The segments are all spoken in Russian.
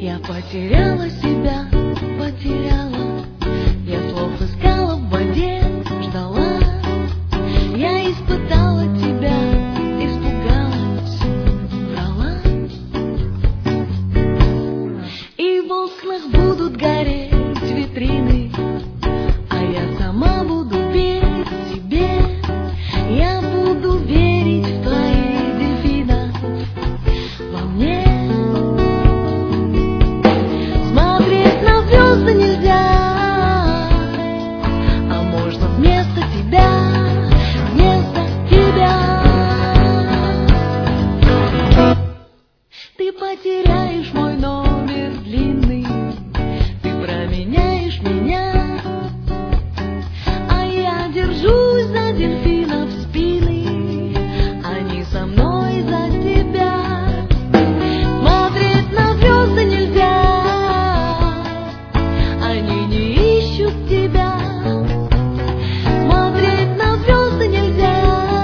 Я потеряла себя, потеряла. Я слов искала в воде, ждала. Я испытала тебя, испугалась, врала. И в окнах будут гореть витрины, а я сама буду верить тебе. Я буду верить в твоих дельфинов, во мне. Смотреть на звезды нельзя, а можно вместо тебя, вместо тебя. Ты потеряешь мой номер длинный, ты променяешь меня, а я держусь за дельфинов спины, они со мной за тебя. Смотреть на звезды нельзя, они не ищут тебя. Смотреть на звезды нельзя,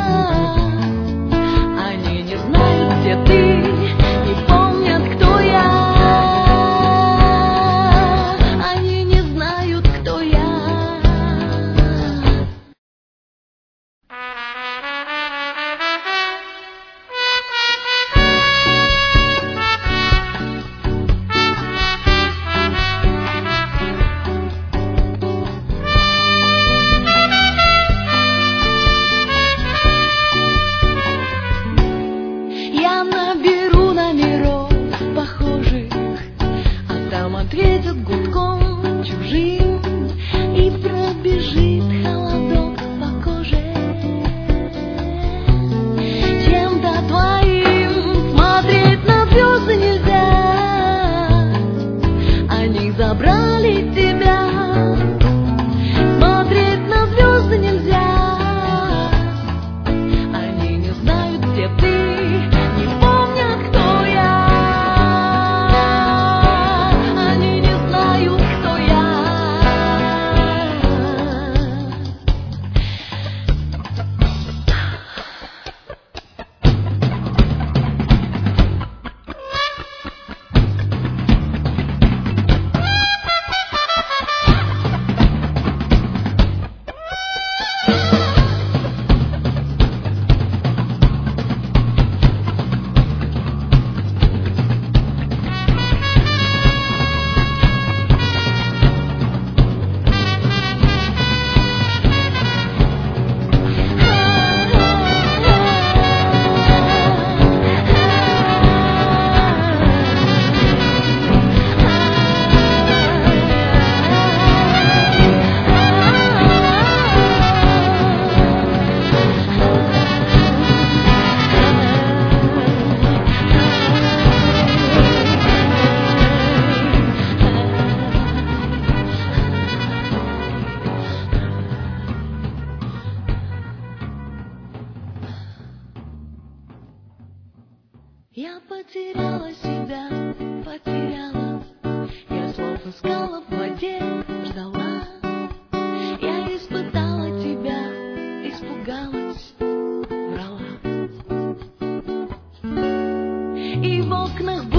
они не знают, где ты, не помнят, кто я. Они не знают, кто я. Я наберу номеров похожих, а там ответят гудком чужим, и пробежит холодок по коже. Чем-то твоим смотреть на звезды нельзя, они забрали тебя. Смотреть на звезды нельзя, они не знают, где ты. Я потеряла себя, потеряла. Я слов искала в воде, ждала. Я испытала тебя, испугалась, врала. И в окнах